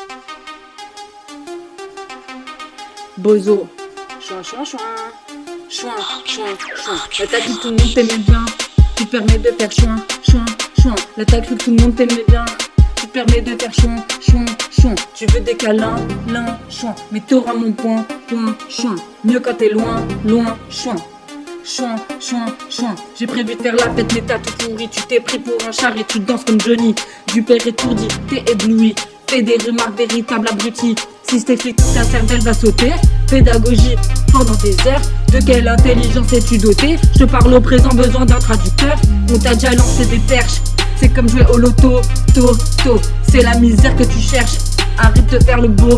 Bozo. Chouin, chouin, chouin. Chouin, chouin, chouin. Là t'as cru que tout le monde t'aimait bien. Tu te permets de faire chouin, chouin, chouin. Là t'as cru que tout le monde t'aimait bien. Tu te permets de faire chouin, chouin, chouin. Tu veux des câlins, lin, chouin. Mais t'auras mon point, point, chouin. Mieux quand t'es loin, loin, chouin. Chouin, chouin, chouin. J'ai prévu de faire la fête mais t'as tout pourri. Tu t'es pris pour un char et tu danses comme Johnny. Du père étourdi, t'es ébloui. Fais des remarques véritables abrutis. Si je t'explique toute ta cervelle va sauter. Pédagogie pendant des heures. De quelle intelligence es-tu doté? Je parle au présent, besoin d'un traducteur. On t'a déjà lancé des perches. C'est comme jouer au loto, to. C'est la misère que tu cherches. Arrête de faire le beau.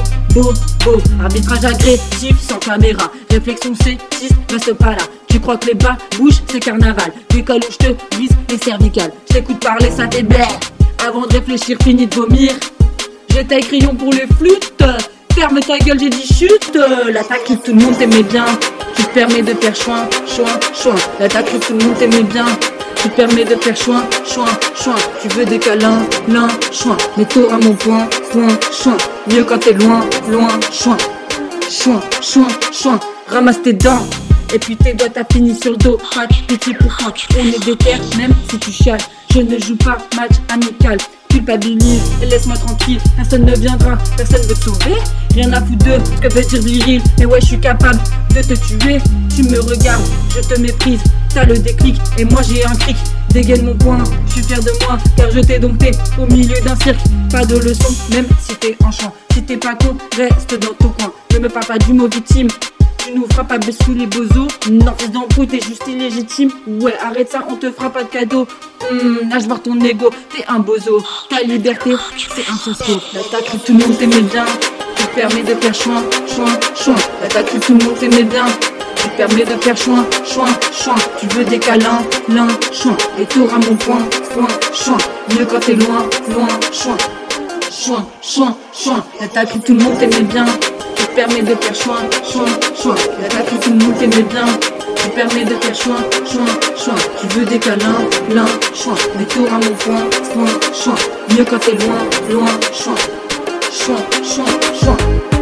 Arbitrage agressif sans caméra. Réflexion sexiste, reste pas là. Tu crois que les bas bougent, c'est carnaval. L'école où je te vise les cervicales. Je t'écoute parler, ça t'héberge. Avant de réfléchir, finis de vomir. J'ai taille crayon pour les flûtes. Ferme ta gueule, j'ai dit chute. Là t'as cru que tout le monde t'aimait bien. Tu te permets de faire chouin, chouin, chouin. Là t'as cru que tout le monde t'aimait bien. Tu te permets de faire chouin, chouin, chouin. Tu veux des câlins, lin, chouin. Mais t'auras mon point, point, chouin. Mieux quand t'es loin, loin, chouin. Chouin, chouin, chouin. Ramasse tes dents. Et puis tes doigts t'as fini sur le dos. Pas de pitié pour toi, on est déter, même si tu chiales. Je ne joue pas match amical. Culpabilise et laisse-moi tranquille. Personne ne viendra, personne veut te sauver. Rien à foutre de ce que veut dire viril. Mais ouais, je suis capable de te tuer. Tu me regardes, je te méprise. T'as le déclic et moi j'ai un cric. Dégaine mon poing, je suis fier de moi. Car je t'ai dompté au milieu d'un cirque. Pas de leçon, même si t'es en chant. Si t'es pas con, reste dans ton coin. Ne me parle pas du mot victime. Tu nous feras pas baisser sous les bozos. Non, fils d'embrouille, t'es juste illégitime. Ouais, arrête ça, on te fera pas de cadeau. Lâche voir ton ego, t'es un bozo. Ta liberté, c'est un socio. Là t'as cru que tout le monde t'aimait bien. Tu te permets de faire chouin, chouin, chouin. Là t'as cru que tout le monde t'aimait bien. Tu te permets de faire chouin, chouin, chouin. Tu veux des câlins, lin, chouin. Et t'auras mon point, point, chouin. Mieux quand t'es loin, loin, chouin. Chouin, chouin, chouin. Là t'as cru que tout le monde t'aimait bien. Tu te permets de faire chouin, chouin, chouin. Là t'as cru que tout le monde t'aimait bien. Tu te permets de faire chouin, chouin, chouin. Tu veux des câlins, lin, chouin. Mais t'auras mon point, point, chouin. Mieux quand t'es loin, loin, chouin. Chouin, chouin, chouin.